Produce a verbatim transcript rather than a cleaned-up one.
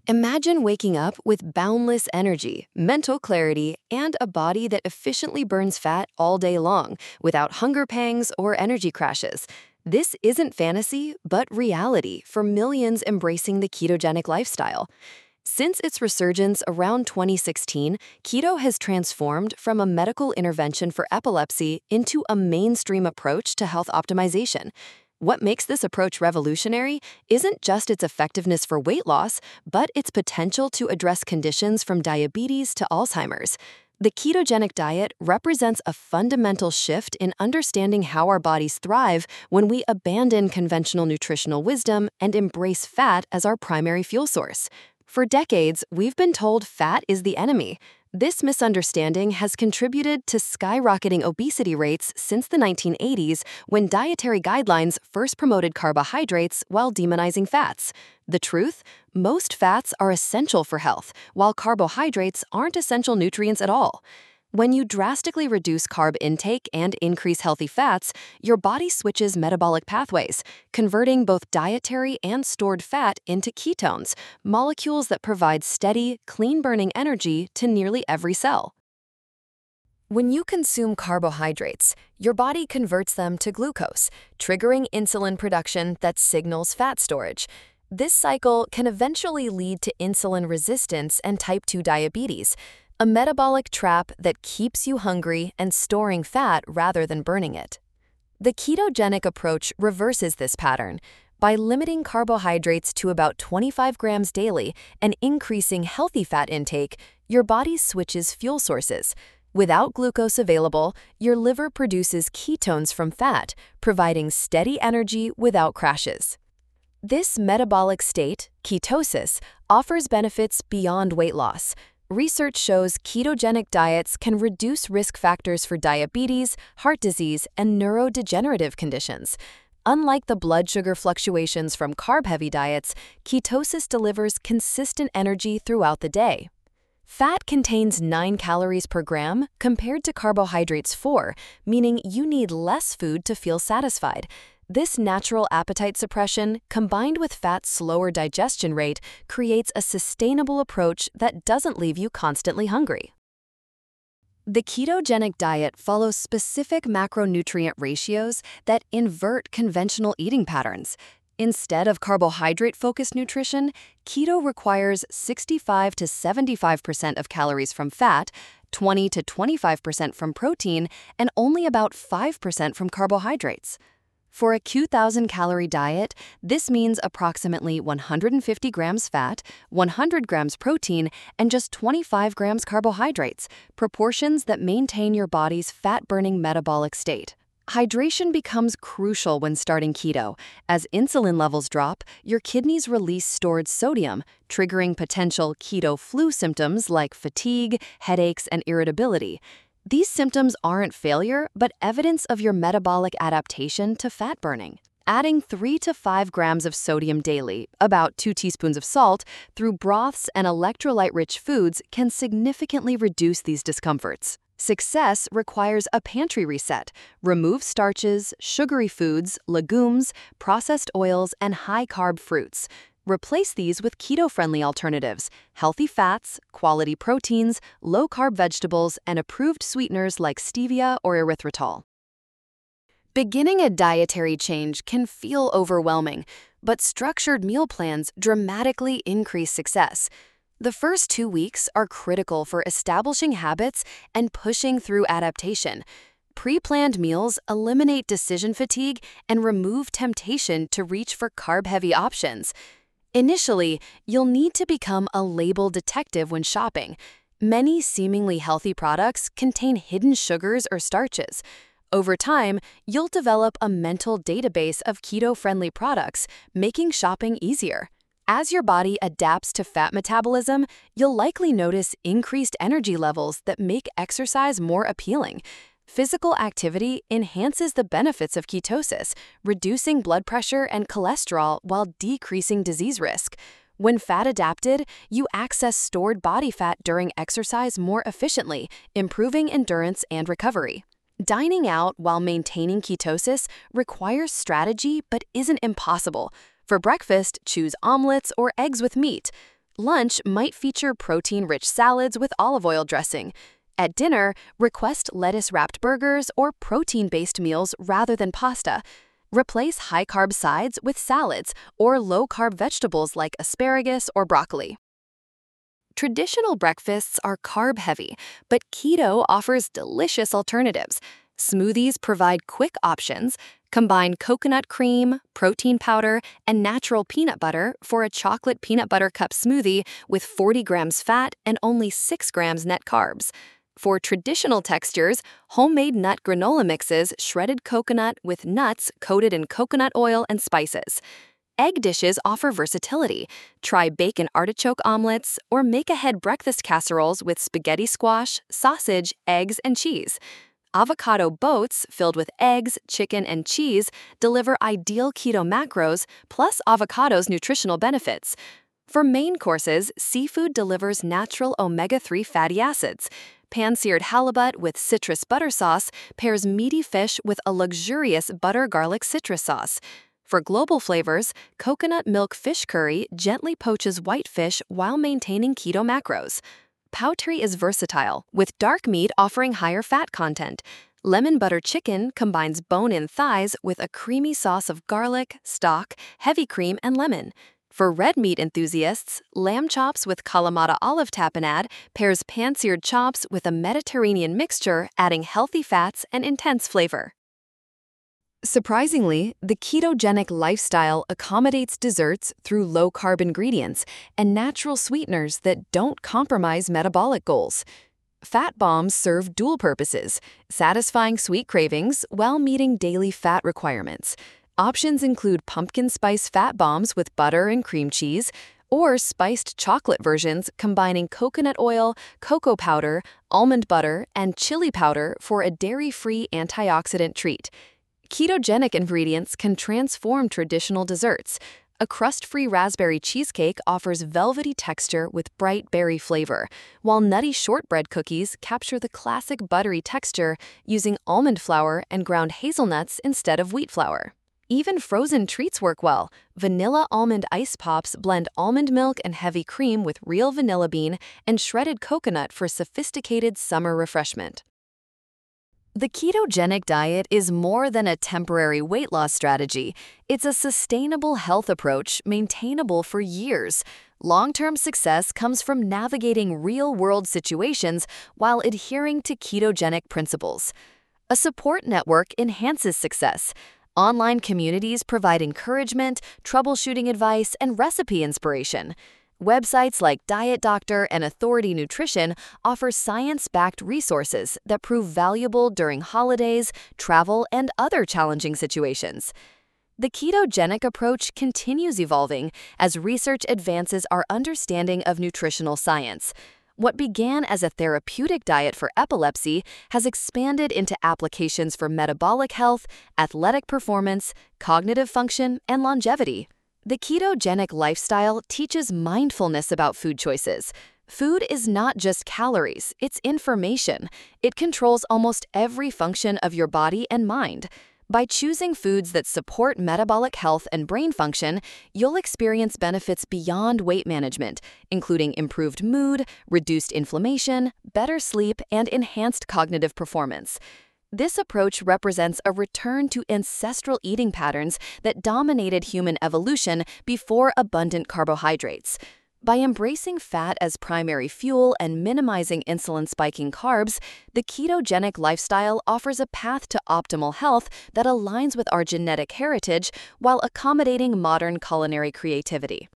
Imagine waking up with boundless energy, mental clarity, and a body that efficiently burns fat all day long without hunger pangs or energy crashes. This isn't fantasy, but reality for millions embracing the ketogenic lifestyle. Since its resurgence around twenty sixteen, keto has transformed from a medical intervention for epilepsy into a mainstream approach to health optimization. What makes this approach revolutionary isn't just its effectiveness for weight loss, but its potential to address conditions from diabetes to Alzheimer's. The ketogenic diet represents a fundamental shift in understanding how our bodies thrive when we abandon conventional nutritional wisdom and embrace fat as our primary fuel source. For decades, we've been told fat is the enemy. This misunderstanding has contributed to skyrocketing obesity rates since the nineteen eighties, when dietary guidelines first promoted carbohydrates while demonizing fats. The truth? Most fats are essential for health, while carbohydrates aren't essential nutrients at all. When you drastically reduce carb intake and increase healthy fats, your body switches metabolic pathways, converting both dietary and stored fat into ketones, molecules that provide steady, clean-burning energy to nearly every cell. When you consume carbohydrates, your body converts them to glucose, triggering insulin production that signals fat storage. This cycle can eventually lead to insulin resistance and type two diabetes, a metabolic trap that keeps you hungry and storing fat rather than burning it. The ketogenic approach reverses this pattern. By limiting carbohydrates to about twenty-five grams daily and increasing healthy fat intake, your body switches fuel sources. Without glucose available, your liver produces ketones from fat, providing steady energy without crashes. This metabolic state, ketosis, offers benefits beyond weight loss. Research shows ketogenic diets can reduce risk factors for diabetes, heart disease, and neurodegenerative conditions. Unlike the blood sugar fluctuations from carb-heavy diets, ketosis delivers consistent energy throughout the day. Fat contains nine calories per gram compared to carbohydrates four, meaning you need less food to feel satisfied. This natural appetite suppression, combined with fat's slower digestion rate, creates a sustainable approach that doesn't leave you constantly hungry. The ketogenic diet follows specific macronutrient ratios that invert conventional eating patterns. Instead of carbohydrate-focused nutrition, keto requires sixty-five to seventy-five percent of calories from fat, twenty to twenty-five percent from protein, and only about five percent from carbohydrates. For a two thousand calorie diet, this means approximately one hundred fifty grams fat, one hundred grams protein, and just twenty-five grams carbohydrates, proportions that maintain your body's fat-burning metabolic state. Hydration becomes crucial when starting keto. As insulin levels drop, your kidneys release stored sodium, triggering potential keto flu symptoms like fatigue, headaches, and irritability. These symptoms aren't failure, but evidence of your metabolic adaptation to fat burning. Adding three to five grams of sodium daily, about two teaspoons of salt, through broths and electrolyte-rich foods can significantly reduce these discomforts. Success requires a pantry reset. Remove starches, sugary foods, legumes, processed oils, and high-carb fruits. Replace these with keto-friendly alternatives, healthy fats, quality proteins, low-carb vegetables, and approved sweeteners like stevia or erythritol. Beginning a dietary change can feel overwhelming, but structured meal plans dramatically increase success. The first two weeks are critical for establishing habits and pushing through adaptation. Pre-planned meals eliminate decision fatigue and remove temptation to reach for carb-heavy options. Initially, you'll need to become a label detective when shopping. Many seemingly healthy products contain hidden sugars or starches. Over time, you'll develop a mental database of keto-friendly products, making shopping easier. As your body adapts to fat metabolism, you'll likely notice increased energy levels that make exercise more appealing. Physical activity enhances the benefits of ketosis, reducing blood pressure and cholesterol while decreasing disease risk. When fat adapted, you access stored body fat during exercise more efficiently, improving endurance and recovery. Dining out while maintaining ketosis requires strategy but isn't impossible. For breakfast, choose omelets or eggs with meat. Lunch might feature protein-rich salads with olive oil dressing. At dinner, request lettuce-wrapped burgers or protein-based meals rather than pasta. Replace high-carb sides with salads or low-carb vegetables like asparagus or broccoli. Traditional breakfasts are carb-heavy, but keto offers delicious alternatives. Smoothies provide quick options. Combine coconut cream, protein powder, and natural peanut butter for a chocolate peanut butter cup smoothie with forty grams fat and only six grams net carbs. For traditional textures, homemade nut granola mixes shredded coconut with nuts coated in coconut oil and spices. Egg dishes offer versatility. Try bacon artichoke omelets or make-ahead breakfast casseroles with spaghetti squash, sausage, eggs, and cheese. Avocado boats filled with eggs, chicken, and cheese deliver ideal keto macros plus avocado's nutritional benefits. For main courses, seafood delivers natural omega three fatty acids. Pan-seared halibut with citrus butter sauce pairs meaty fish with a luxurious butter garlic citrus sauce. For global flavors, coconut milk fish curry gently poaches white fish while maintaining keto macros. Poultry is versatile, with dark meat offering higher fat content. Lemon butter chicken combines bone-in thighs with a creamy sauce of garlic, stock, heavy cream, and lemon. For red meat enthusiasts, lamb chops with Kalamata olive tapenade pairs pan-seared chops with a Mediterranean mixture, adding healthy fats and intense flavor. Surprisingly, the ketogenic lifestyle accommodates desserts through low-carb ingredients and natural sweeteners that don't compromise metabolic goals. Fat bombs serve dual purposes, satisfying sweet cravings while meeting daily fat requirements. Options include pumpkin spice fat bombs with butter and cream cheese, or spiced chocolate versions combining coconut oil, cocoa powder, almond butter, and chili powder for a dairy-free antioxidant treat. Ketogenic ingredients can transform traditional desserts. A crust-free raspberry cheesecake offers velvety texture with bright berry flavor, while nutty shortbread cookies capture the classic buttery texture using almond flour and ground hazelnuts instead of wheat flour. Even frozen treats work well. Vanilla almond ice pops blend almond milk and heavy cream with real vanilla bean and shredded coconut for sophisticated summer refreshment. The ketogenic diet is more than a temporary weight loss strategy. It's a sustainable health approach maintainable for years. Long-term success comes from navigating real-world situations while adhering to ketogenic principles. A support network enhances success. Online communities provide encouragement, troubleshooting advice, and recipe inspiration. Websites like Diet Doctor and Authority Nutrition offer science-backed resources that prove valuable during holidays, travel, and other challenging situations. The ketogenic approach continues evolving as research advances our understanding of nutritional science. What began as a therapeutic diet for epilepsy has expanded into applications for metabolic health, athletic performance, cognitive function, and longevity. The ketogenic lifestyle teaches mindfulness about food choices. Food is not just calories, it's information. It controls almost every function of your body and mind. By choosing foods that support metabolic health and brain function, you'll experience benefits beyond weight management, including improved mood, reduced inflammation, better sleep, and enhanced cognitive performance. This approach represents a return to ancestral eating patterns that dominated human evolution before abundant carbohydrates. By embracing fat as primary fuel and minimizing insulin-spiking carbs, the ketogenic lifestyle offers a path to optimal health that aligns with our genetic heritage while accommodating modern culinary creativity.